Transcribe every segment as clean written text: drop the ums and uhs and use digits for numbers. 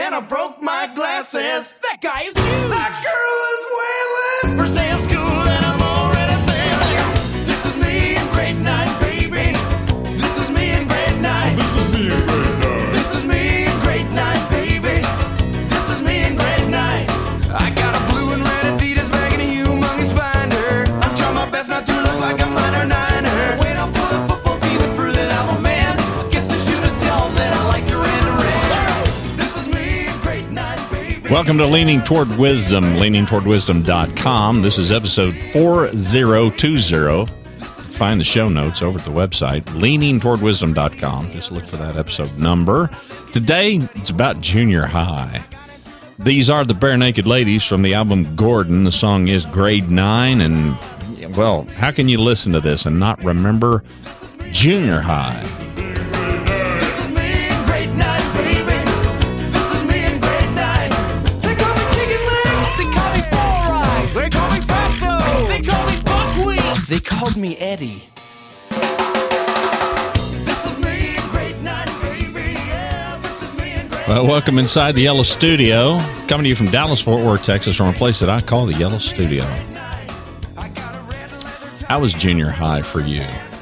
and I broke my glasses. That guy is huge. That girl is wailing. First day of school and I'm already failing. This is me in grade 9, baby. This is me in grade 9. This is me in grade 9. This is me in grade 9, baby. This is me in grade 9. I got a blue and red Adidas bag and a humongous binder. I'm trying my best not to look like a minor niner. Wait up for the football team to prove that I'm a man. I guess I should have tell them that I like to ran. This is me in grade 9, baby. Welcome to Leaning Toward Wisdom, leaningtowardwisdom.com. This is episode 4020. Find the show notes over at the website, leaningtowardwisdom.com. Just look for that episode number. Today, it's about junior high. These are the Bare Naked Ladies from the album Gordon. The song is Grade 9. And, well, how can you listen to this and not remember junior high? This is me in grade 9, baby. This is me in grade 9. They call me chicken legs. They call me Four Eyes. They call me Fatso. They call me Buckwheat. They called me Eddie. This is me in grade 9, baby. Yeah, this is me in grade Well, welcome inside the Yellow Studio. Coming to you from Dallas, Fort Worth, Texas, from a place that I call the Yellow Studio. How was junior high for you?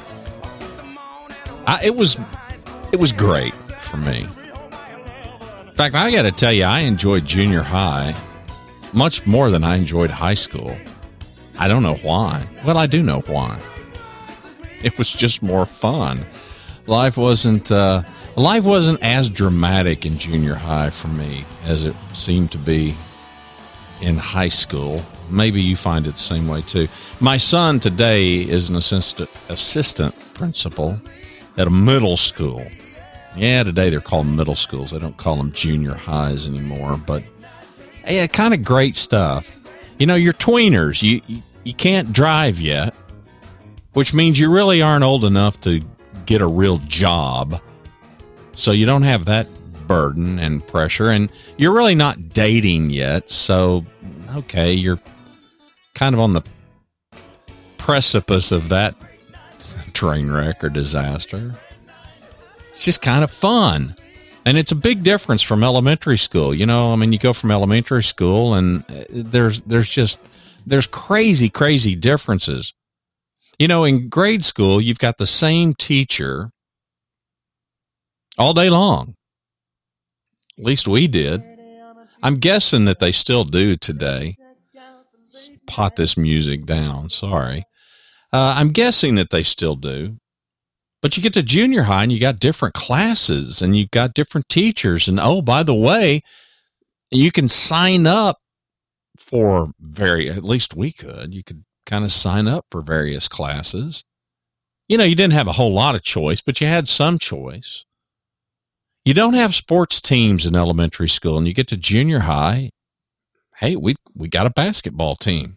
It was great for me. In fact, I got to tell you, I enjoyed junior high much more than I enjoyed high school. I don't know why. Well, I do know why. It was just more fun. Life wasn't as dramatic in junior high for me as it seemed to be in high school. Maybe you find it the same way too. My son today is an assistant principal at a middle school. Yeah, today they're called middle schools. They don't call them junior highs anymore. But yeah, kind of great stuff. You know, you're tweeners. You can't drive yet, which means you really aren't old enough to get a real job. So you don't have that burden and pressure, and you're really not dating yet. So, okay, you're kind of on the precipice of that train wreck or disaster. It's just kind of fun. And it's a big difference from elementary school. You know, I mean, you go from elementary school and there's crazy, crazy differences. You know, in grade school, you've got the same teacher all day long. At least we did. I'm guessing that they still do today. Pot this music down. Sorry. I'm guessing that they still do. But you get to junior high and you got different classes and you got different teachers. And oh, by the way, you can sign up for at least we could. You could kind of sign up for various classes. You know, you didn't have a whole lot of choice, but you had some choice. You don't have sports teams in elementary school, and you get to junior high. Hey, we got a basketball team.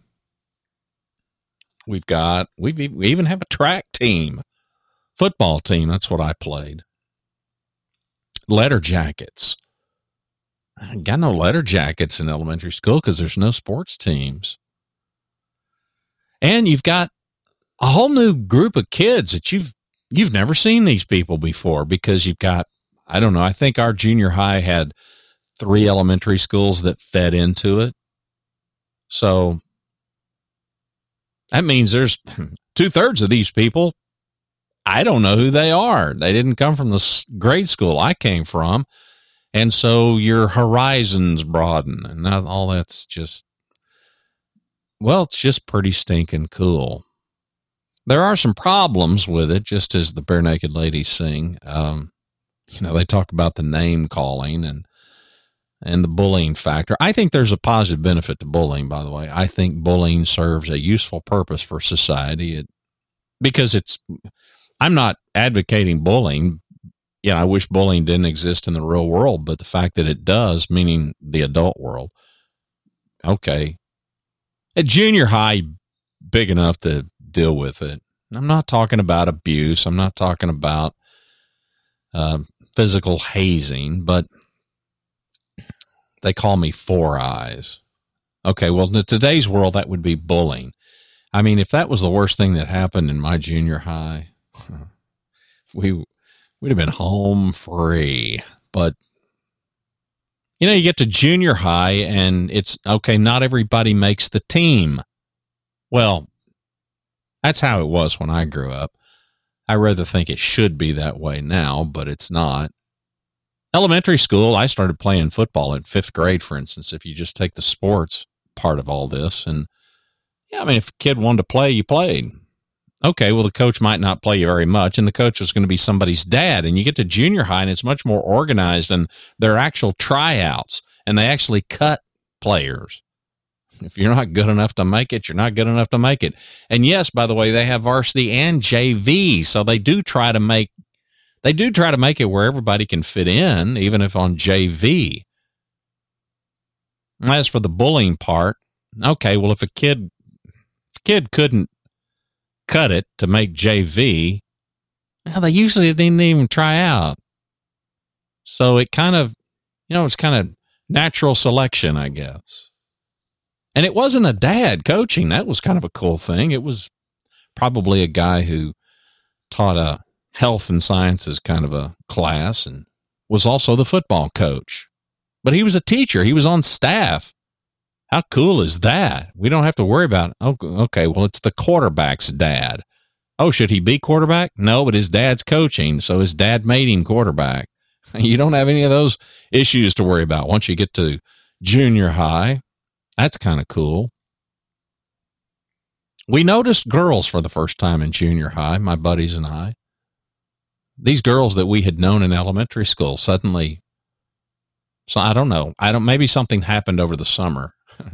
We even have a track team, football team. That's what I played. Letter jackets. I got no letter jackets in elementary school because there's no sports teams. And you've got a whole new group of kids that you've never seen these people before because you've got, I don't know, I think our junior high had 3 elementary schools that fed into it. So that means there's 2/3 of these people, I don't know who they are. They didn't come from the grade school I came from. And so your horizons broaden, and not all that's just, well, it's just pretty stinking cool. There are some problems with it, just as the Bare Naked Ladies sing. You know, they talk about the name calling and the bullying factor. I think there's a positive benefit to bullying, by the way. I think bullying serves a useful purpose for society because I'm not advocating bullying. Yeah, I wish bullying didn't exist in the real world, but the fact that it does, meaning the adult world, okay. At junior high, big enough to deal with it. I'm not talking about abuse. I'm not talking about physical hazing, but they call me Four Eyes. Okay, well, in today's world, that would be bullying. I mean, if that was the worst thing that happened in my junior high, we'd have been home free. But You get to junior high and it's okay. Not everybody makes the team. Well, that's how it was when I grew up. I rather think it should be that way now, but it's not. Elementary school, I started playing football in 5th grade, for instance, if you just take the sports part of all this. And if a kid wanted to play, you played. Okay, well, the coach might not play you very much, and the coach is going to be somebody's dad. And you get to junior high, and it's much more organized, and there are actual tryouts, and they actually cut players. If you're not good enough to make it, you're not good enough to make it. And yes, by the way, they have varsity and JV, so they do try to make it where everybody can fit in, even if on JV. As for the bullying part, okay, well, if a kid couldn't cut it to make JV, well, they usually didn't even try out. So it kind of, it's kind of natural selection, I guess. And it wasn't a dad coaching. That was kind of a cool thing. It was probably a guy who taught a health and sciences kind of a class and was also the football coach. But he was a teacher. He was on staff. How cool is that? We don't have to worry about, okay, well, it's the quarterback's dad. Oh, should he be quarterback? No, but his dad's coaching, so his dad made him quarterback. You don't have any of those issues to worry about once you get to junior high. That's kind of cool. We noticed girls for the first time in junior high, my buddies and I. These girls that we had known in elementary school suddenly, so I don't know. Maybe something happened over the summer.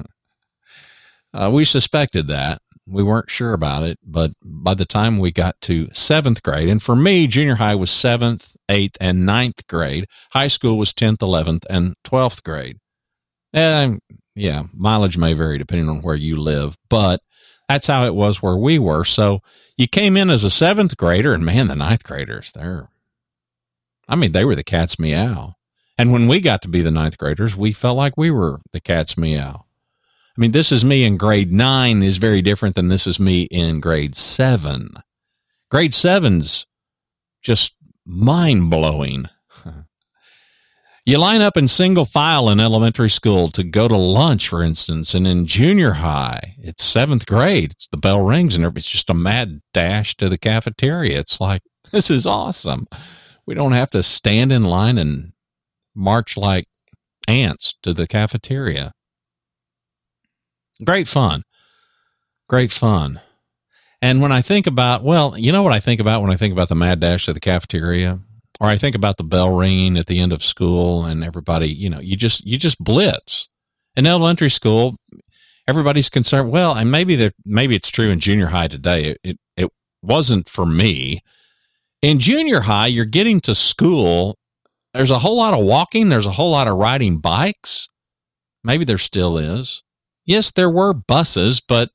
We suspected that. We weren't sure about it, but by the time we got to 7th grade, and for me, junior high was 7th, 8th, and 9th grade. High school was 10th, 11th, and 12th grade. And yeah, mileage may vary depending on where you live, but that's how it was where we were. So you came in as a 7th grader, and man, the 9th graders, they were the cat's meow. And when we got to be the 9th graders, we felt like we were the cat's meow. I mean, this is me in grade 9 is very different than this is me in grade 7. Grade 7's just mind-blowing. You line up in single file in elementary school to go to lunch, for instance, and in junior high, it's 7th grade. It's the bell rings and it's just a mad dash to the cafeteria. It's like, this is awesome. We don't have to stand in line and march like ants to the cafeteria. Great fun. Great fun. And when I think about, well, you know what I think about when I think about the mad dash to the cafeteria? Or I think about the bell ringing at the end of school and everybody, you just blitz. In elementary school, everybody's concerned. Well, and maybe it's true in junior high today. It wasn't for me. In junior high, you're getting to school. There's a whole lot of walking. There's a whole lot of riding bikes. Maybe there still is. Yes, there were buses, but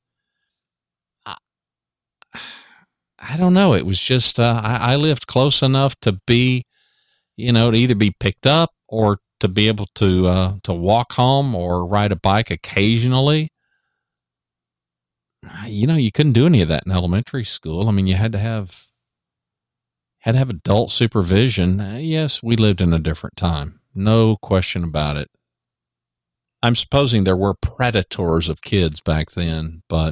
I don't know. It was just, I lived close enough to be, to either be picked up or to be able to walk home or ride a bike occasionally. You couldn't do any of that in elementary school. I mean, you had to have adult supervision. Yes, we lived in a different time. No question about it. I'm supposing there were predators of kids back then, but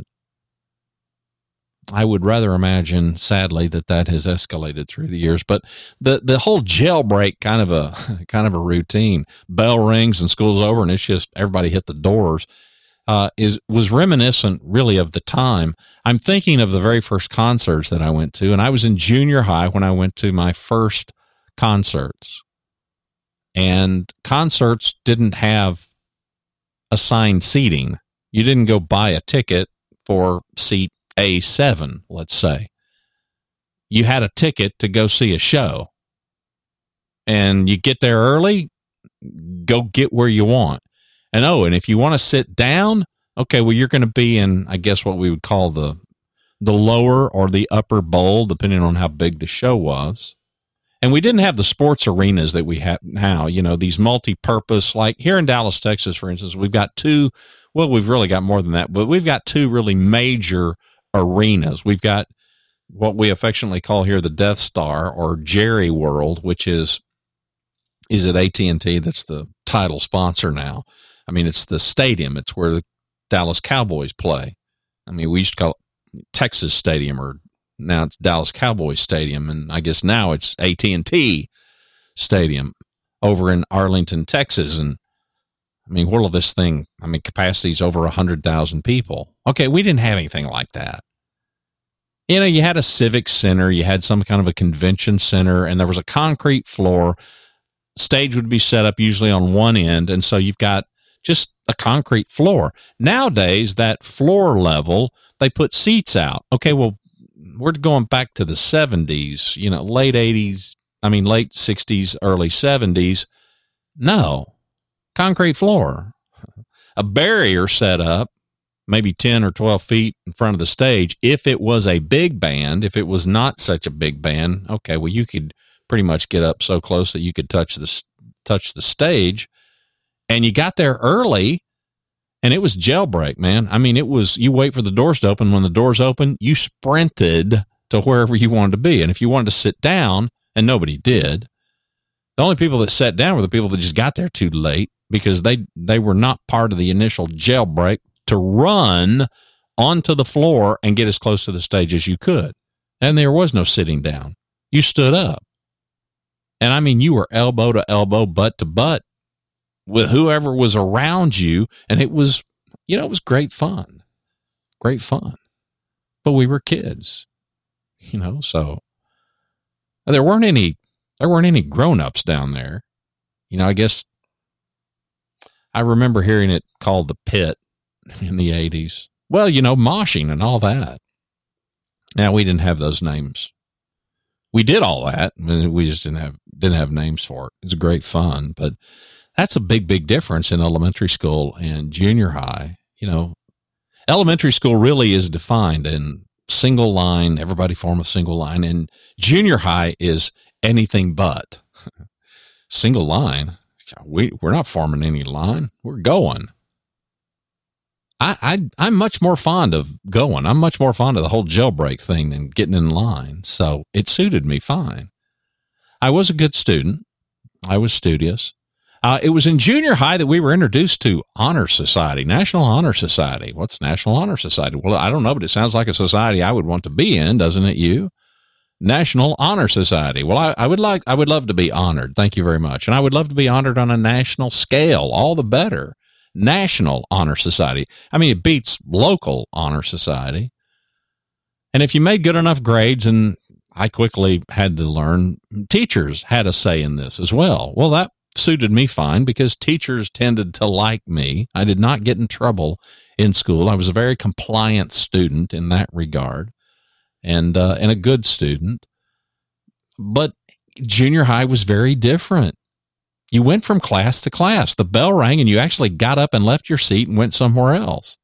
I would rather imagine, sadly, that has escalated through the years. But the whole jailbreak kind of a routine. Bell rings and school's over, and it's just everybody hit the doors. Was reminiscent, really, of the time. I'm thinking of the very first concerts that I went to, and I was in junior high when I went to my first concerts. And concerts didn't have assigned seating. You didn't go buy a ticket for seat A7, let's say. You had a ticket to go see a show. And you get there early, go get where you want. And if you want to sit down, okay, well, you're going to be in, I guess, what we would call the lower or the upper bowl, depending on how big the show was. And we didn't have the sports arenas that we have now, these multi-purpose, like here in Dallas, Texas, for instance, we've got two, well, we've really got more than that, but we've got two really major arenas. We've got what we affectionately call here the Death Star or Jerry World, which is is it AT&T that's the title sponsor now. I mean, it's the stadium. It's where the Dallas Cowboys play. I mean, we used to call it Texas Stadium, or now it's Dallas Cowboys Stadium, and I guess now it's AT&T Stadium over in Arlington, Texas. And I mean, what will this thing? I mean, capacity is over 100,000 people. Okay, we didn't have anything like that. You know, you had a civic center, you had some kind of a convention center, and there was a concrete floor. Stage would be set up usually on one end, and so you've got just a concrete floor. Nowadays, that floor level, they put seats out. Okay, well, we're going back to the 70s, you know, late 60s, early 70s. No, concrete floor. A barrier set up, maybe 10 or 12 feet in front of the stage. If it was a big band, if it was not such a big band, okay, well, you could pretty much get up so close that you could touch the stage. And you got there early, and it was jailbreak, man. I mean, it was, you wait for the doors to open. When the doors open, you sprinted to wherever you wanted to be. And if you wanted to sit down, and nobody did, the only people that sat down were the people that just got there too late, because they were not part of the initial jailbreak to run onto the floor and get as close to the stage as you could. And there was no sitting down. You stood up. And I mean, you were elbow to elbow, butt to butt with whoever was around you. And it was, you know, it was great fun. Great fun. But we were kids, you know, so there weren't any grown-ups down there. You know, I guess I remember hearing it called the Pit in the 80s. Well, you know, moshing and all that. Now, we didn't have those names. We did all that. We just didn't have names for it. It's great fun, but that's a big, big difference in elementary school and junior high. You know, elementary school really is defined in single line. Everybody form a single line, and junior high is anything but single line. We're not forming any line. We're going. I'm much more fond of going. I'm much more fond of the whole jailbreak thing than getting in line. So it suited me fine. I was a good student. I was studious. It was in junior high that we were introduced to Honor Society, National Honor Society. What's National Honor Society? Well, I don't know, but it sounds like a society I would want to be in, doesn't it, you? National Honor Society. Well, I would love to be honored. Thank you very much. And I would love to be honored on a national scale. All the better. National Honor Society. I mean, it beats local honor society. And if you made good enough grades, and I quickly had to learn, teachers had a say in this as well. Well, that suited me fine because teachers tended to like me. I did not get in trouble in school. I was a very compliant student in that regard, and a good student. But junior high was very different. You went from class to class. The bell rang and you actually got up and left your seat and went somewhere else.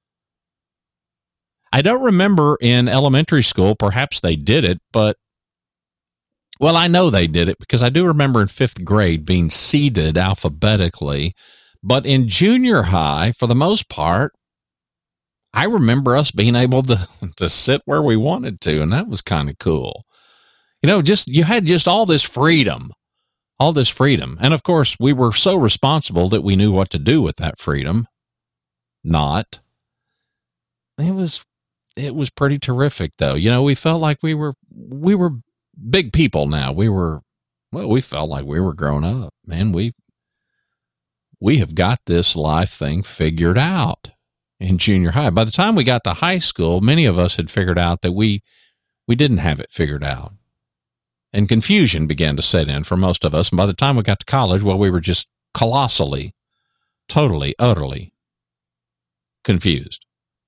I don't remember in elementary school, perhaps they did it, but, well, I know they did it because I do remember in fifth grade being seated alphabetically. But in junior high, for the most part, I remember us being able to sit where we wanted to, and that was kind of cool. You know, you had just all this freedom. And of course, we were so responsible that we knew what to do with that freedom. It was pretty terrific though. You know, we felt like we were big people now. We felt like we were grown up, man. We have got this life thing figured out in junior high. By the time we got to high school, many of us had figured out that we didn't have it figured out. And confusion began to set in for most of us. And by the time we got to college, well, we were just colossally, totally, utterly confused.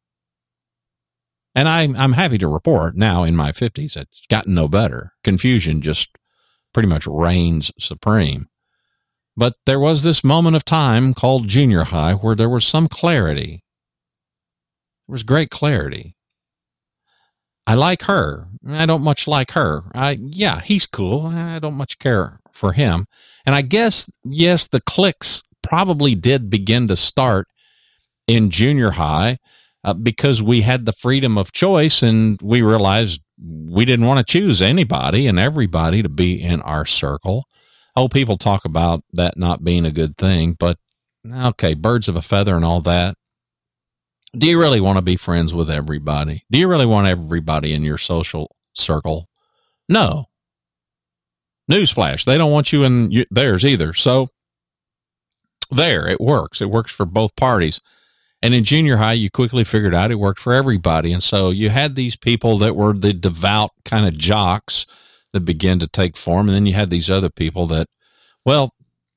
And I'm happy to report now in my 50s, it's gotten no better. Confusion just pretty much reigns supreme. But there was this moment of time called junior high where there was some clarity. There was great clarity. I like her. I don't much like her. Yeah, he's cool. I don't much care for him. And I guess, yes, the cliques probably did begin to start in junior high because we had the freedom of choice and we realized we didn't want to choose anybody and everybody to be in our circle. Oh, people talk about that not being a good thing, but okay, birds of a feather and all that. Do you really want to be friends with everybody? Do you really want everybody in your social circle? No. Newsflash, they don't want you in theirs either. So there, it works. It works for both parties. And in junior high, you quickly figured out it worked for everybody. And so you had these people that were the devout kind of jocks that began to take form. And then you had these other people that, well,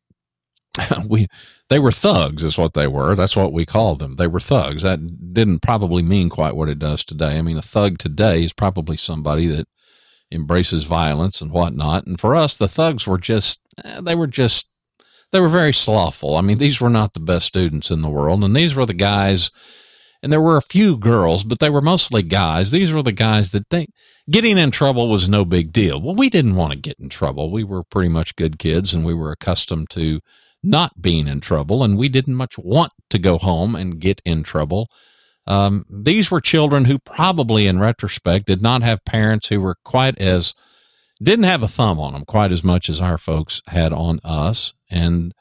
they were thugs is what they were. That's what we called them. They were thugs. That didn't probably mean quite what it does today. I mean, a thug today is probably somebody that embraces violence and whatnot. And for us, the thugs were they were very slothful. I mean, these were not the best students in the world. And these were the guys, and there were a few girls, but they were mostly guys. These were the guys that getting in trouble was no big deal. Well, we didn't want to get in trouble. We were pretty much good kids, and we were accustomed to not being in trouble, and we didn't much want to go home and get in trouble. These were children who probably, in retrospect, did not have parents who were didn't have a thumb on them quite as much as our folks had on us. And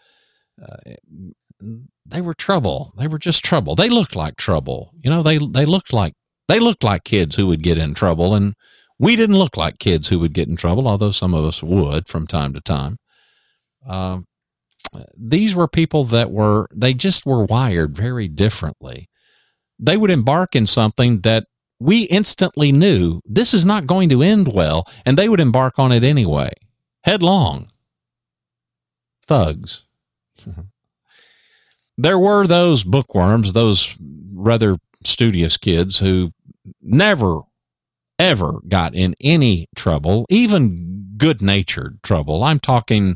they were trouble. They were just trouble. They looked like trouble. You know, they looked like kids who would get in trouble. And we didn't look like kids who would get in trouble, although some of us would from time to time. These were people they just were wired very differently. They would embark in something that we instantly knew this is not going to end well, and they would embark on it anyway, headlong. Thugs. There were those bookworms, those rather studious kids who never, ever got in any trouble, even good-natured trouble. I'm talking,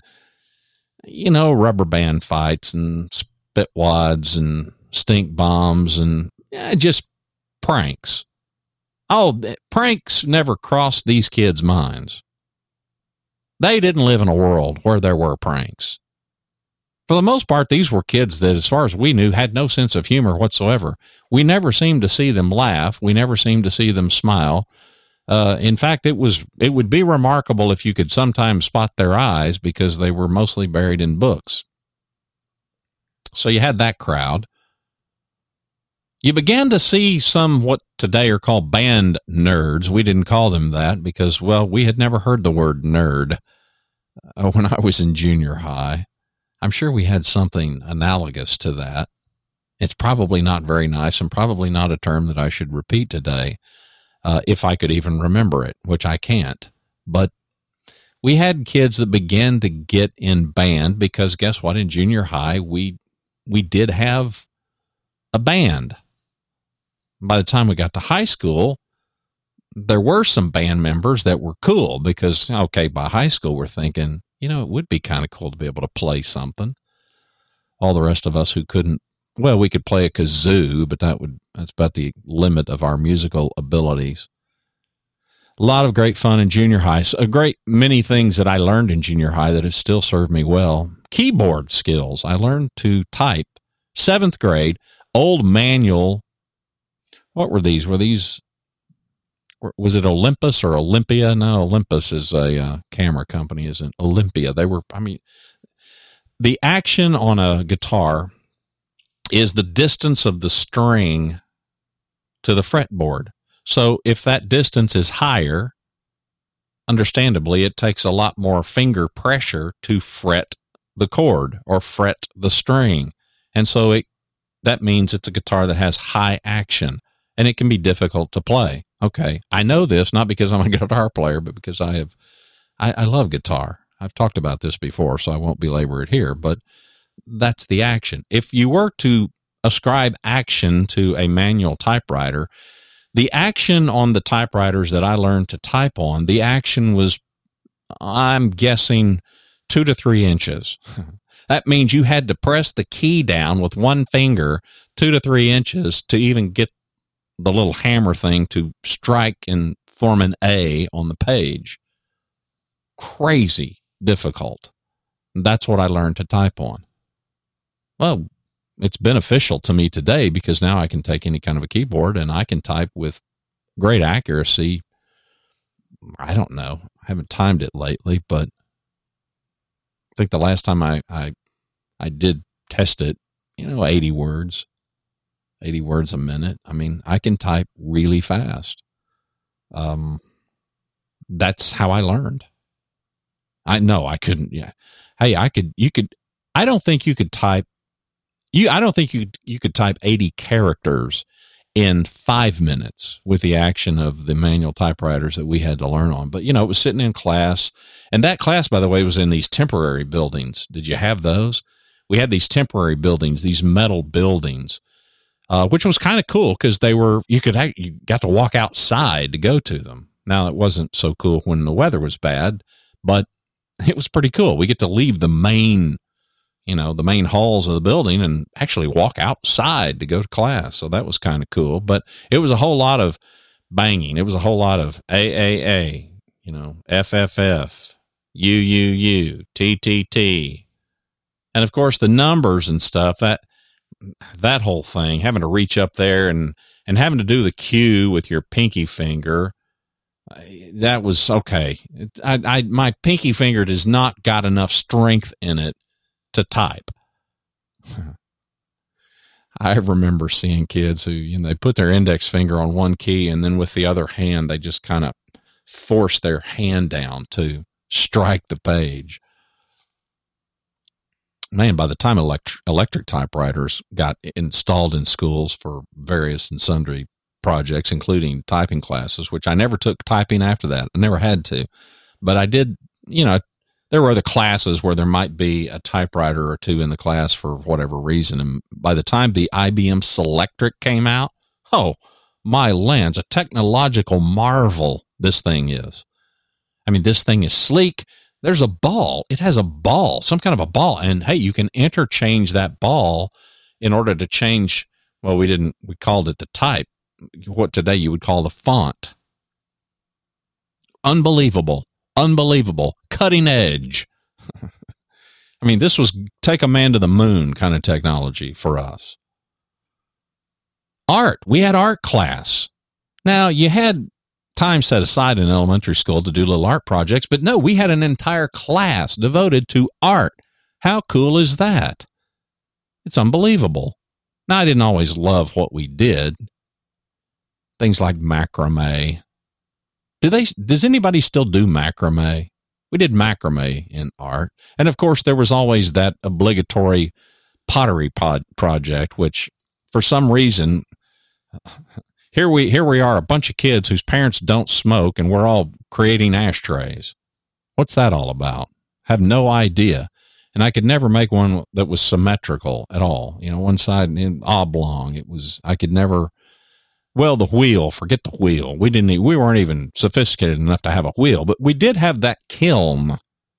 rubber band fights and spitwads and stink bombs and just pranks. Oh, pranks never crossed these kids' minds. They didn't live in a world where there were pranks. For the most part, these were kids that, as far as we knew, had no sense of humor whatsoever. We never seemed to see them laugh. We never seemed to see them smile. In fact, it would be remarkable if you could sometimes spot their eyes because they were mostly buried in books. So you had that crowd. You began to see some what today are called band nerds. We didn't call them that because, well, we had never heard the word nerd when I was in junior high. I'm sure we had something analogous to that. It's probably not very nice and probably not a term that I should repeat today, if I could even remember it, which I can't. But we had kids that began to get in band because guess what? In junior high, we did have a band. By the time we got to high school, there were some band members that were cool because, okay, by high school, we're thinking, it would be kind of cool to be able to play something. All the rest of us who couldn't, well, we could play a kazoo, but that's about the limit of our musical abilities. A lot of great fun in junior high. So a great many things that I learned in junior high that have still served me well. Keyboard skills. I learned to type. 7th grade, old manual. What were these? Was it Olympus or Olympia? No, Olympus is a camera company, isn't Olympia? The action on a guitar is the distance of the string to the fretboard. So if that distance is higher, understandably, it takes a lot more finger pressure to fret the chord or fret the string. And so that means it's a guitar that has high action. And it can be difficult to play. Okay, I know this not because I'm a guitar player, but because I love guitar. I've talked about this before, so I won't belabor it here, but that's the action. If you were to ascribe action to a manual typewriter, the action on the typewriters that I learned to type on, the action was, I'm guessing, 2 to 3 inches. That means you had to press the key down with one finger 2 to 3 inches to even get the little hammer thing to strike and form an A on the page. Crazy difficult. That's what I learned to type on. Well, it's beneficial to me today because now I can take any kind of a keyboard and I can type with great accuracy. I don't know. I haven't timed it lately, but think the last time I did test it, 80 words a minute. I mean, I can type really fast. That's how I learned. I couldn't. Yeah. Hey, I don't think you could type 80 characters in 5 minutes with the action of the manual typewriters that we had to learn on. But, it was sitting in class, and that class, by the way, was in these temporary buildings. Did you have those? We had these temporary buildings, these metal buildings, which was kind of cool because you got to walk outside to go to them. Now, it wasn't so cool when the weather was bad, but it was pretty cool. We get to leave the main halls of the building and actually walk outside to go to class. So that was kind of cool, but it was a whole lot of banging. It was a whole lot of AAA, FFF, UUU, TTT. And of course the numbers and stuff, that whole thing, having to reach up there and having to do the Q with your pinky finger. That was okay. My pinky finger does not got enough strength in it to type. I remember seeing kids who, they put their index finger on one key and then with the other hand, they just kind of force their hand down to strike the page. Man, by the time electric typewriters got installed in schools for various and sundry projects, including typing classes, which I never took typing after that. I never had to, but I did, there were other classes where there might be a typewriter or two in the class for whatever reason. And by the time the IBM Selectric came out, oh, my lands, a technological marvel this thing is. I mean, this thing is sleek. There's a ball. It has a ball, some kind of a ball. And hey, you can interchange that ball in order to change. Well, we called it the type, what today you would call the font. Unbelievable, cutting edge. I mean, this was take a man to the moon kind of technology for us. Art. We had art class. Now, you had time set aside in elementary school to do little art projects, but no, we had an entire class devoted to art. How cool is that? It's unbelievable. Now, I didn't always love what we did. Things like macrame. Does anybody still do macrame? We did macrame in art. And of course, there was always that obligatory pottery project, which for some reason, here we are, a bunch of kids whose parents don't smoke, and we're all creating ashtrays. What's that all about? Have no idea. And I could never make one that was symmetrical at all. One side in oblong. I could never. Well, the wheel, forget the wheel. We weren't even sophisticated enough to have a wheel, but we did have that kiln.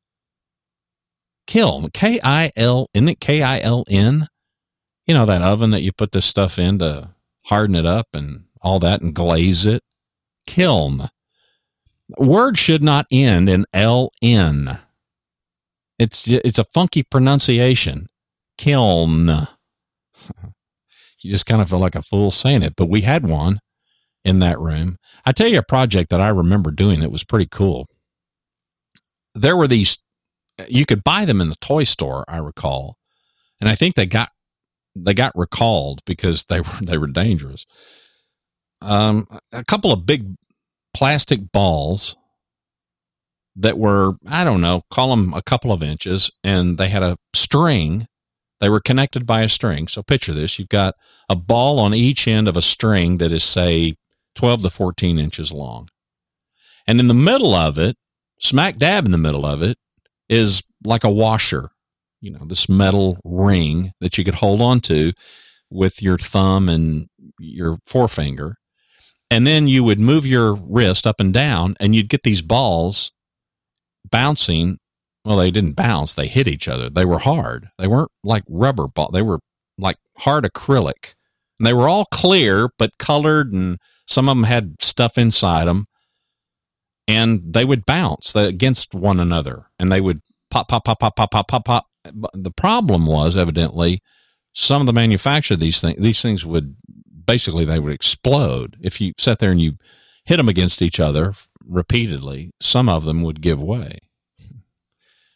Kiln, K-I-L, isn't it K-I-L-N? That oven that you put this stuff in to harden it up and all that and glaze it. Kiln. Word should not end in L-N. It's a funky pronunciation. Kiln. You just kind of feel like a fool saying it, but we had one in that room. I tell you a project that I remember doing that was pretty cool. There were these, you could buy them in the toy store, I recall. And I think they got recalled because they were dangerous. A couple of big plastic balls that were, I don't know, call them a couple of inches, and they had a string. They were connected by a string. So picture this. You've got a ball on each end of a string that is, say, 12 to 14 inches long. And in the middle of it, smack dab in the middle of it, is like a washer, this metal ring that you could hold on to with your thumb and your forefinger. And then you would move your wrist up and down, and you'd get these balls bouncing. Well, they didn't bounce. They hit each other. They were hard. They weren't like rubber ball. They were like hard acrylic. And they were all clear, but colored, and some of them had stuff inside them. And they would bounce against one another, and they would pop, pop, pop, pop, pop, pop, pop, pop. The problem was, evidently, some of the manufacture of these things would basically, they would explode. If you sat there and you hit them against each other repeatedly, some of them would give way.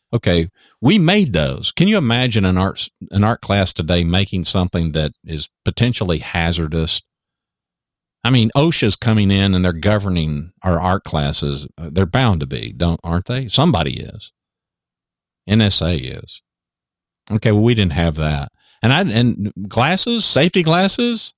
Okay, we made those. Can you imagine an art class today making something that is potentially hazardous? I mean, OSHA's coming in and they're governing our art classes. They're bound to be, aren't they? Somebody is. NSA is. Okay, well, we didn't have that. And glasses, safety glasses.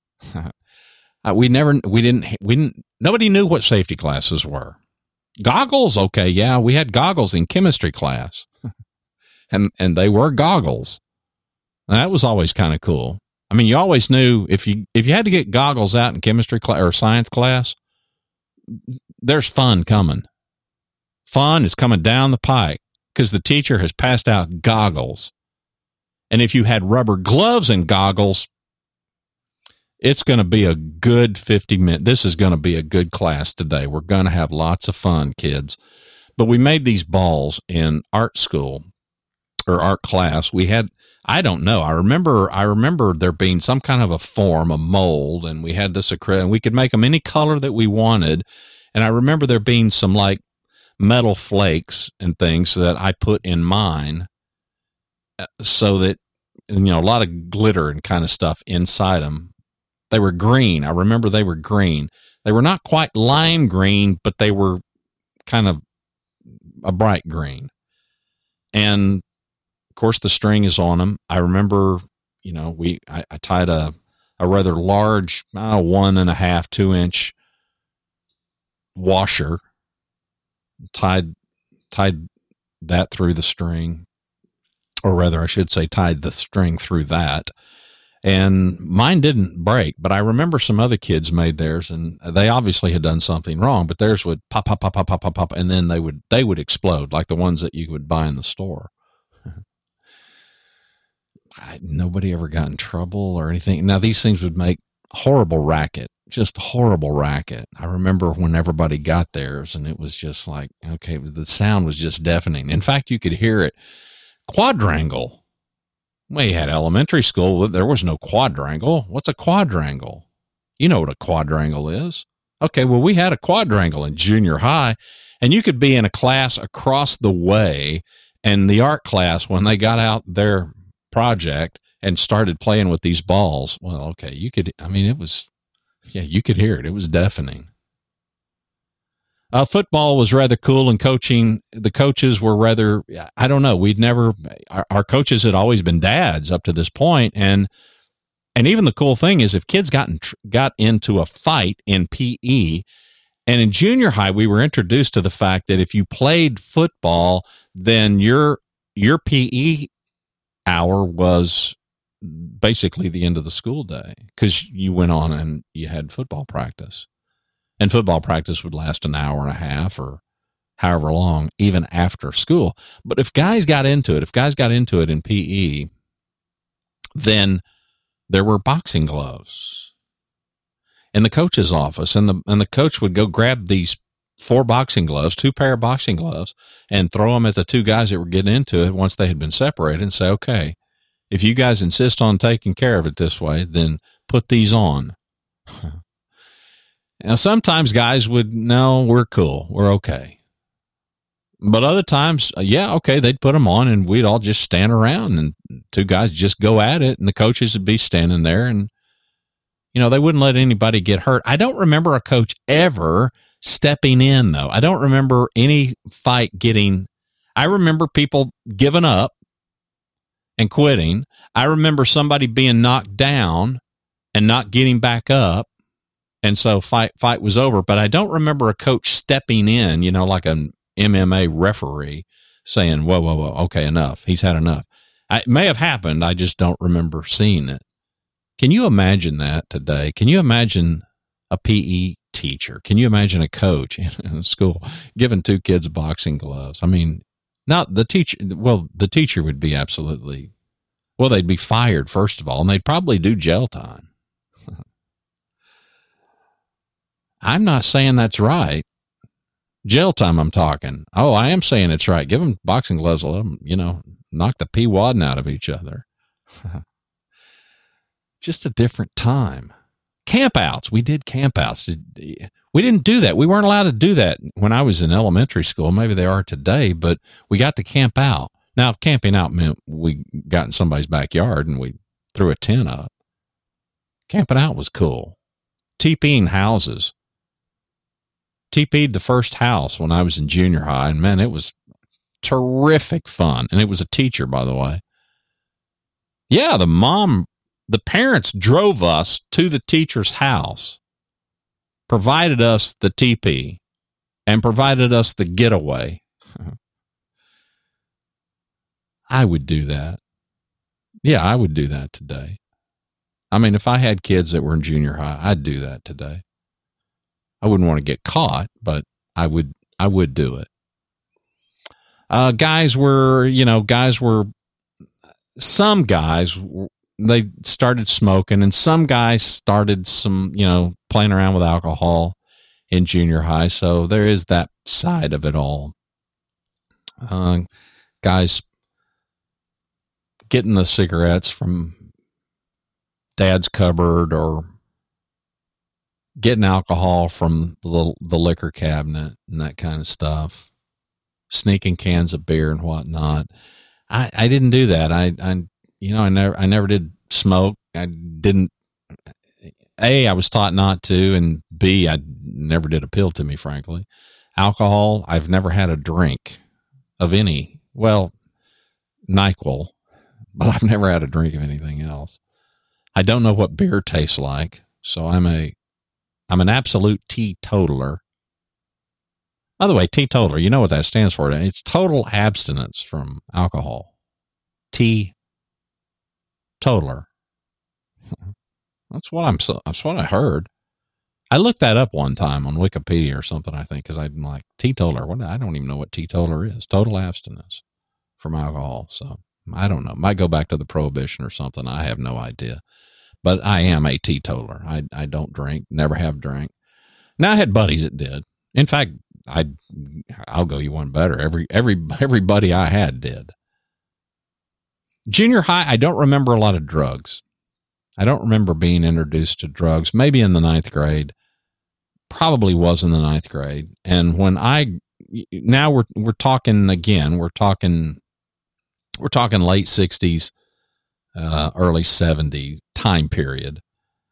Nobody knew what safety glasses were. Goggles, okay, yeah, we had goggles in chemistry class. and they were goggles. That was always kind of cool. I mean, you always knew if you had to get goggles out in chemistry class or science class, there's fun coming. Fun is coming down the pike because the teacher has passed out goggles. And if you had rubber gloves and goggles, it's going to be a good 50 minutes. This is going to be a good class today. We're going to have lots of fun, kids. But we made these balls in art school or art class. We had, I don't know. I remember there being some kind of a form, a mold, and we had this acrylic, and we could make them any color that we wanted. And I remember there being some like metal flakes and things that I put in mine so that, a lot of glitter and kind of stuff inside them. They were green. I remember they were green. They were not quite lime green, but they were kind of a bright green. And of course the string is on them. I remember, I tied a rather large, 1.5, 2 inch washer, tied that through the string, or rather I should say tied the string through that. And mine didn't break, but I remember some other kids made theirs, and they obviously had done something wrong, but theirs would pop, pop, pop, pop, pop, pop, pop, and then they would explode like the ones that you would buy in the store. Nobody ever got in trouble or anything. Now, these things would make horrible racket, just horrible racket. I remember when everybody got theirs, and it was just like, okay, the sound was just deafening. In fact, you could hear it. Quadrangle. We had elementary school. There was no quadrangle. What's a quadrangle? You know what a quadrangle is. Okay, well, we had a quadrangle in junior high, and you could be in a class across the way, and the art class, when they got out their project and started playing with these balls, well, okay, you could hear it. It was deafening. Football was rather cool, and coaching, the coaches were rather, I don't know. Our coaches had always been dads up to this point. And even the cool thing is if kids got into a fight in PE, and in junior high, we were introduced to the fact that if you played football, then your PE hour was basically the end of the school day because you went on and you had football practice. And football practice would last an hour and a half or however long, even after school. But if guys got into it in PE, then there were boxing gloves in the coach's office. And the coach would go grab these 2 pair of boxing gloves, and throw them at the 2 guys that were getting into it once they had been separated and say, okay, if you guys insist on taking care of it this way, then put these on. Now, sometimes guys would, no, we're cool. We're okay. But other times, okay, they'd put them on and we'd all just stand around and 2 guys just go at it, and the coaches would be standing there, and, they wouldn't let anybody get hurt. I don't remember a coach ever stepping in, though. I don't remember any fight I remember people giving up and quitting. I remember somebody being knocked down and not getting back up. And so fight was over, but I don't remember a coach stepping in, like an MMA referee saying, whoa, okay, enough. He's had enough. It may have happened. I just don't remember seeing it. Can you imagine that today? Can you imagine a PE teacher? Can you imagine a coach in a school giving 2 kids boxing gloves? I mean, not the teacher. Well, the teacher would be they'd be fired, first of all, and they'd probably do jail time. I'm not saying that's right. Jail time, I'm talking. Oh, I am saying it's right. Give them boxing gloves, let them, knock the pee-wadding out of each other. Just a different time. Campouts. We did campouts. We didn't do that. We weren't allowed to do that when I was in elementary school. Maybe they are today, but we got to camp out. Now, camping out meant we got in somebody's backyard and we threw a tent up. Camping out was cool. TPing houses. TP'd the first house when I was in junior high, and man, it was terrific fun. And it was a teacher, by the way. Yeah, the parents drove us to the teacher's house, provided us the TP, and provided us the getaway. I would do that. Yeah, I would do that today. I mean, if I had kids that were in junior high, I'd do that today. I wouldn't want to get caught, but I would do it. Some guys, they started smoking, and some guys started playing around with alcohol in junior high. So there is that side of it all. Guys getting the cigarettes from dad's cupboard, or getting alcohol from the liquor cabinet and that kind of stuff, sneaking cans of beer and whatnot. I didn't do that. I never did smoke. I was taught not to, and B, I never did appeal to me, frankly. Alcohol, I've never had a drink of any. Well, NyQuil, but I've never had a drink of anything else. I don't know what beer tastes like, so I'm an absolute teetotaler. By the way, teetotaler, you know what that stands for? It's total abstinence from alcohol. Teetotaler. That's what I heard. I looked that up one time on Wikipedia or something, I think, because I'm like, teetotaler. I don't even know what teetotaler is. Total abstinence from alcohol. So I don't know. Might go back to the prohibition or something. I have no idea. But I am a teetotaler. I don't drink, never have drank. Now, I had buddies that did. In fact, I'll go you one better. Every buddy I had did. Junior high, I don't remember a lot of drugs. I don't remember being introduced to drugs. Maybe in the 9th grade. Probably was in the 9th grade. And when now we're talking again, we're talking late 60s, early 70s time period.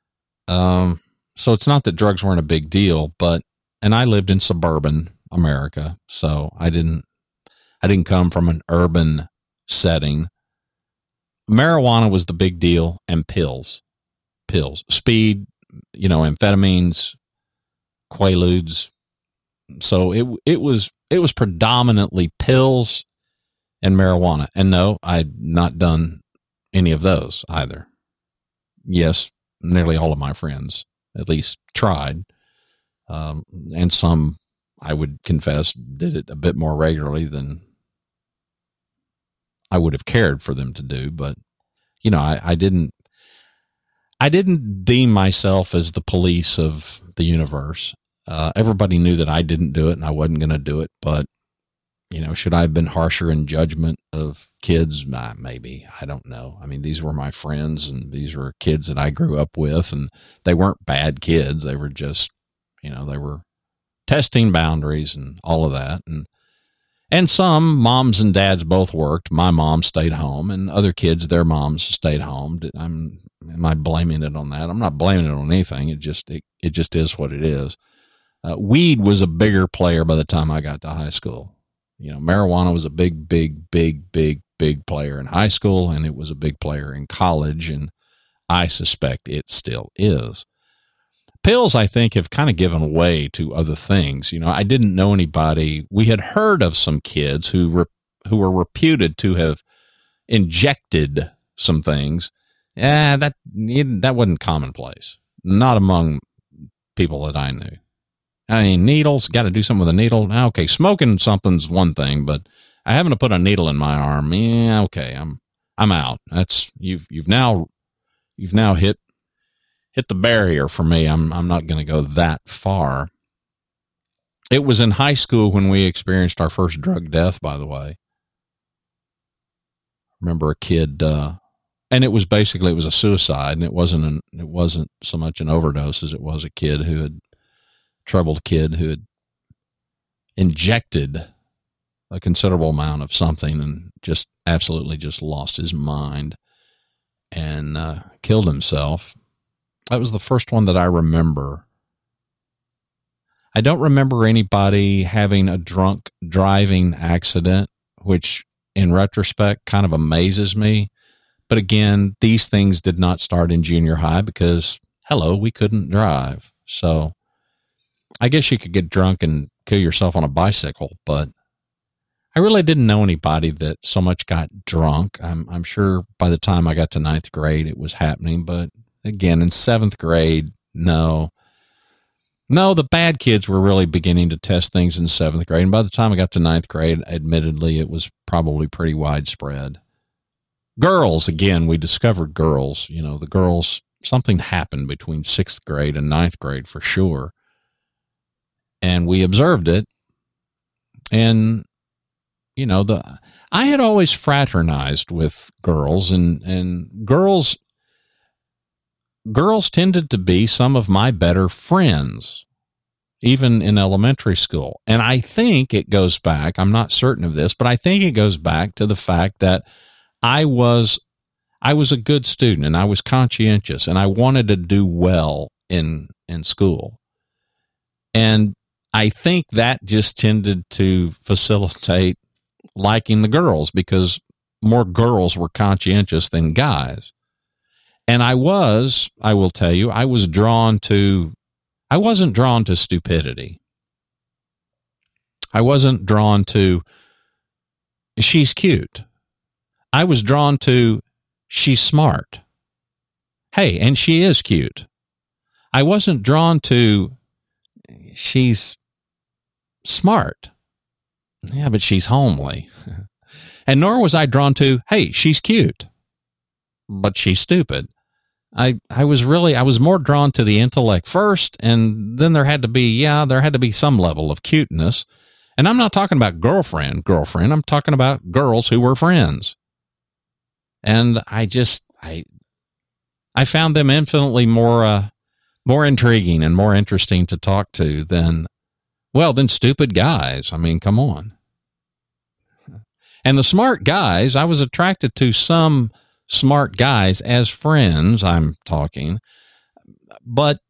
So it's not that drugs weren't a big deal, and I lived in suburban America, so I didn't come from an urban setting. Marijuana was the big deal, and pills, speed, amphetamines, Quaaludes. So it was predominantly pills and marijuana. And no, I'd not done any of those either. Yes, nearly all of my friends at least tried. And some, I would confess, did it a bit more regularly than I would have cared for them to do. But, I didn't deem myself as the police of the universe. Everybody knew that I didn't do it and I wasn't going to do it. But, should I have been harsher in judgment of kids? Maybe. I don't know. I mean, these were my friends, and these were kids that I grew up with, and they weren't bad kids. They were just, they were testing boundaries and all of that. And some moms and dads both worked. My mom stayed home, and other kids, their moms stayed home. Am I blaming it on that? I'm not blaming it on anything. It just is what it is. Weed was a bigger player by the time I got to high school. Marijuana was a big player in high school, and it was a big player in college, and I suspect it still is. Pills, I think, have kind of given way to other things. I didn't know anybody. We had heard of some kids who were reputed to have injected some things. That wasn't commonplace. Not among people that I knew. I mean, needles, got to do something with a needle. Okay, smoking something's one thing, but having to put a needle in my arm, yeah, okay, I'm out. That's you've now hit the barrier for me. I'm not going to go that far. It was in high school when we experienced our first drug death, by the way. I remember a kid, and it was a suicide, and it wasn't so much an overdose as it was a troubled kid who had injected a considerable amount of something and just absolutely just lost his mind and killed himself. That was the first one that I remember. I don't remember anybody having a drunk driving accident, which in retrospect kind of amazes me. But again, these things did not start in junior high because, hello, we couldn't drive. So I guess you could get drunk and kill yourself on a bicycle, but I really didn't know anybody that so much got drunk. I'm sure by the time I got to 9th grade, it was happening. But again, in 7th grade, no, the bad kids were really beginning to test things in 7th grade. And by the time I got to 9th grade, admittedly, it was probably pretty widespread. Girls, again, we discovered girls, the girls, something happened between 6th grade and 9th grade for sure. And we observed it. And, I had always fraternized with girls and girls tended to be some of my better friends, even in elementary school. And I think it goes back, I'm not certain of this, but I think it goes back to the fact that I was a good student and I was conscientious and I wanted to do well in school. And I think that just tended to facilitate liking the girls because more girls were conscientious than guys. And I will tell you, I wasn't drawn to stupidity. I wasn't drawn to, she's cute. I was drawn to, she's smart. Hey, and she is cute. I wasn't drawn to, she's smart. Yeah, but she's homely. And nor was I drawn to, hey, she's cute, but she's stupid. I was more drawn to the intellect first, and then there had to be some level of cuteness. And I'm not talking about girlfriend. I'm talking about girls who were friends. And I found them infinitely more intriguing and more interesting to talk to than stupid guys. I mean, come on. And the smart guys, I was attracted to some smart guys as friends, I'm talking, but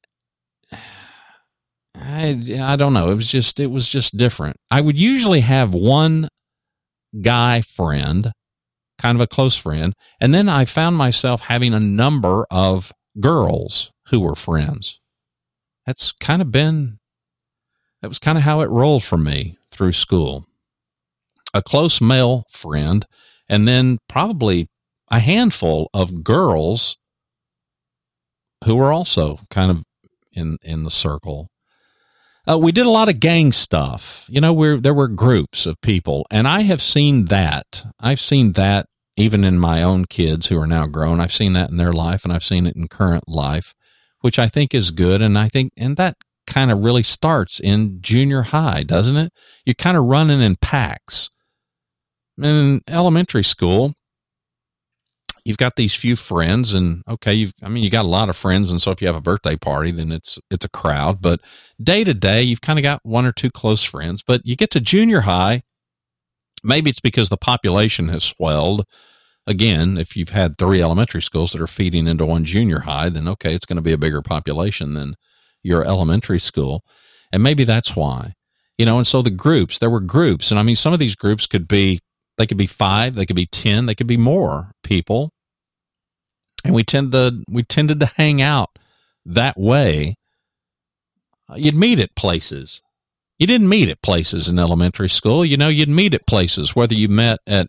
I don't know. It was just different. I would usually have one guy friend, kind of a close friend, and then I found myself having a number of girls who were friends. That was kind of how it rolled for me through school. A close male friend, and then probably a handful of girls who were also kind of in the circle. We did a lot of gang stuff. There were groups of people, and I have seen that. I've seen that even in my own kids who are now grown. I've seen that in their life, and I've seen it in current life, which I think is good. And that kind of really starts in junior high, doesn't it? You're kind of running in packs. In elementary school, you've got these few friends, and okay, you got a lot of friends, and so if you have a birthday party, then it's a crowd. But day to day, you've kind of got one or two close friends. But you get to junior high, maybe it's because the population has swelled. Again, if you've had 3 elementary schools that are feeding into one junior high, then okay, it's going to be a bigger population than your elementary school, and maybe that's why. And so there were groups, and some of these groups could be 5, they could be 10, they could be more people. And we tended to hang out that way. You'd meet at places. You didn't meet at places in elementary school. You'd meet at places, whether you met at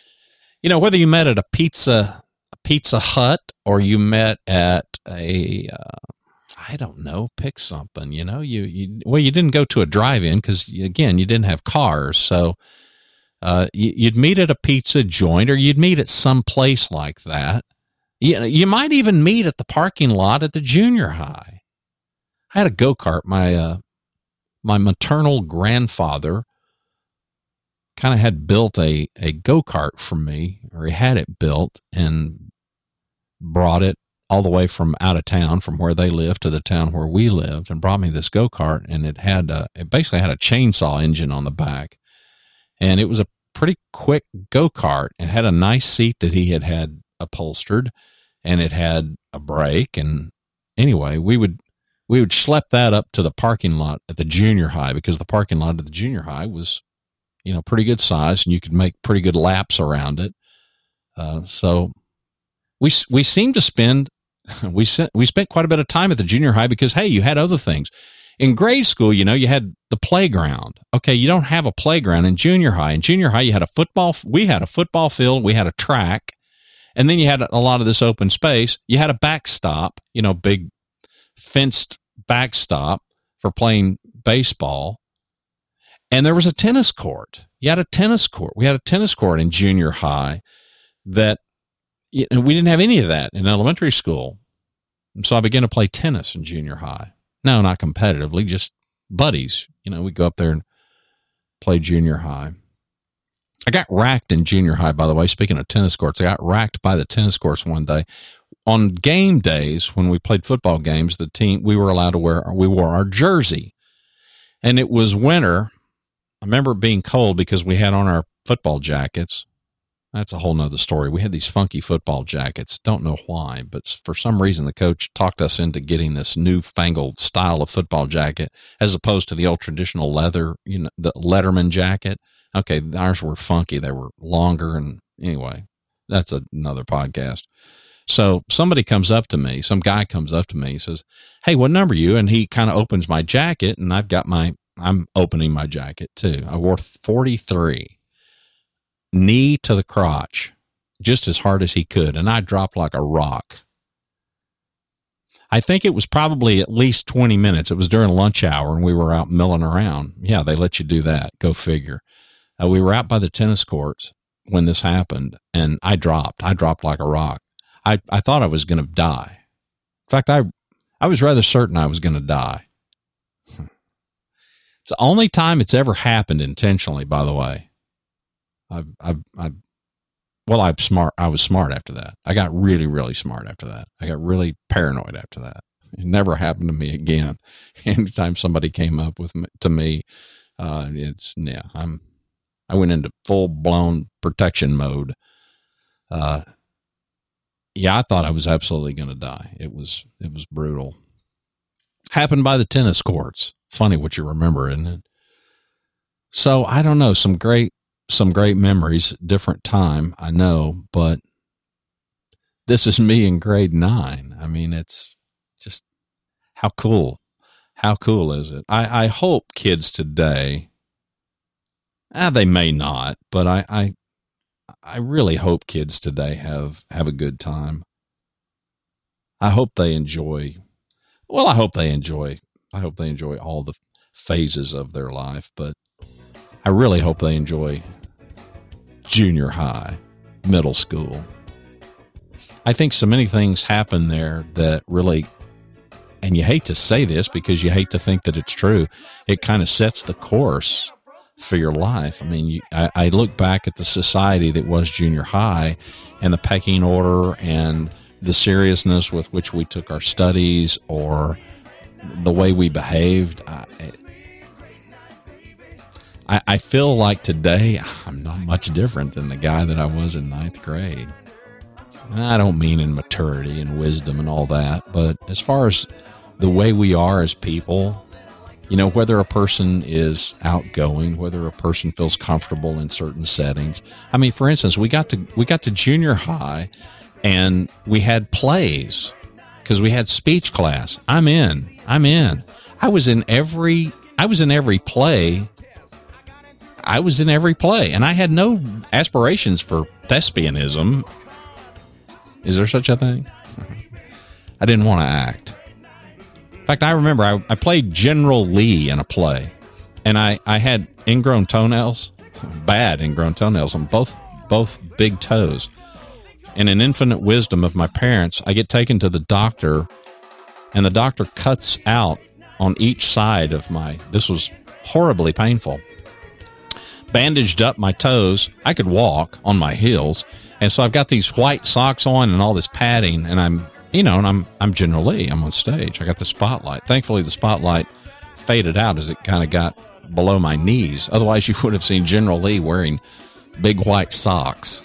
a Pizza Hut or you met at I don't know, pick something, you didn't go to a drive-in because, again, you didn't have cars. So you'd meet at a pizza joint, or you'd meet at some place like that. You might even meet at the parking lot at the junior high. I had a go-kart. My maternal grandfather kind of had built a go-kart for me, or he had it built and brought it all the way from out of town, from where they lived to the town where we lived, and brought me this go-kart, and it basically had a chainsaw engine on the back. and it was a pretty quick go-kart. It had a nice seat that he had upholstered, and it had a brake. And anyway, we would schlep that up to the parking lot at the junior high, because the parking lot at the junior high was, pretty good size, and you could make pretty good laps around it. So we seemed to spend we spent quite a bit of time at the junior high because, hey, you had other things. In grade school, you had the playground. Okay, you don't have a playground in junior high. In junior high, we had a football field, we had a track, and then you had a lot of this open space. You had a backstop, big fenced backstop for playing baseball. And there was a tennis court. You had a tennis court. We had a tennis court in junior high that we didn't have any of that in elementary school. And so I began to play tennis in junior high. No, not competitively, just buddies. We'd go up there and play junior high. I got racked in junior high, by the way. Speaking of tennis courts, I got racked by the tennis courts one day. On game days, when we played football games, the team, we wore our jersey. And it was winter. I remember it being cold because we had on our football jackets. That's a whole nother story. We had these funky football jackets. Don't know why, but for some reason the coach talked us into getting this newfangled style of football jacket as opposed to the old traditional leather, the Letterman jacket. Okay, ours were funky. They were longer, and anyway, that's another podcast. So some guy comes up to me, he says, "Hey, what number are you?" And he kind of opens my jacket, and I'm opening my jacket too. I wore 43. Knee to the crotch, just as hard as he could, and I dropped like a rock. I think it was probably at least 20 minutes. It was during lunch hour, and we were out milling around. Yeah, they let you do that. Go figure. We were out by the tennis courts when this happened, and I dropped like a rock. I thought I was going to die. In fact, I was rather certain I was going to die. It's the only time it's ever happened intentionally, by the way. I was smart after that. I got really, really smart after that. I got really paranoid after that. It never happened to me again. Anytime somebody came up to me, I went into full blown protection mode. I thought I was absolutely going to die. It was brutal. Happened by the tennis courts. Funny what you remember, isn't it? So I don't know, some great memories, different time, I know, but this is me in grade 9. I mean, it's just how cool is it? I hope kids today, they may not, but I really hope kids today have a good time. I hope they enjoy all the phases of their life, but I really hope they enjoy junior high, middle school. I think so many things happen there that really, and you hate to say this because you hate to think that it's true, it kind of sets the course for your life. I mean, I look back at the society that was junior high and the pecking order and the seriousness with which we took our studies or the way we behaved. I feel like today I'm not much different than the guy that I was in 9th grade. I don't mean in maturity and wisdom and all that, but as far as the way we are as people, whether a person is outgoing, whether a person feels comfortable in certain settings. I mean, for instance, we got to junior high and we had plays because we had speech class. I'm in. I was in every play. And I had no aspirations for thespianism. Is there such a thing? I didn't want to act. In fact, I remember I played General Lee in a play, and I had ingrown toenails, bad ingrown toenails on both big toes. And in infinite wisdom of my parents, I get taken to the doctor, and the doctor cuts out on each side of this was horribly painful. Bandaged up my toes. I could walk on my heels. And so I've got these white socks on and all this padding, and I'm General Lee. I'm on stage. I got the spotlight. Thankfully, the spotlight faded out as it kind of got below my knees. Otherwise, you would have seen General Lee wearing big white socks.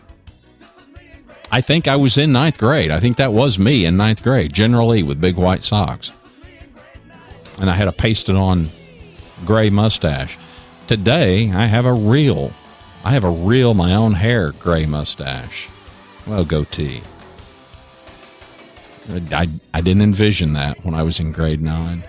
I think I was in ninth grade. I think that was me in ninth grade. General Lee with big white socks. And I had a pasted on gray mustache. Today, I have a real, my own hair gray mustache. Well, goatee. I didn't envision that when I was in grade 9.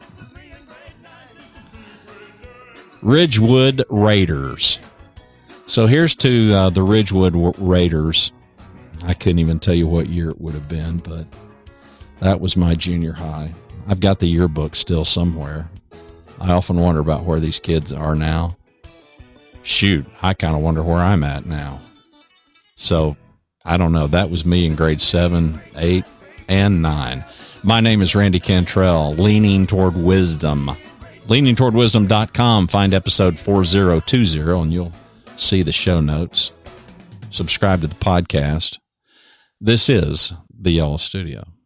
Ridgewood Raiders. So here's to the Ridgewood Raiders. I couldn't even tell you what year it would have been, but that was my junior high. I've got the yearbook still somewhere. I often wonder about where these kids are now. Shoot, I kind of wonder where I'm at now. So, I don't know. That was me in grade 7, 8, and 9. My name is Randy Cantrell, Leaning Toward Wisdom. LeaningTowardWisdom.com. Find episode 4020, and you'll see the show notes. Subscribe to the podcast. This is the Yellow Studio.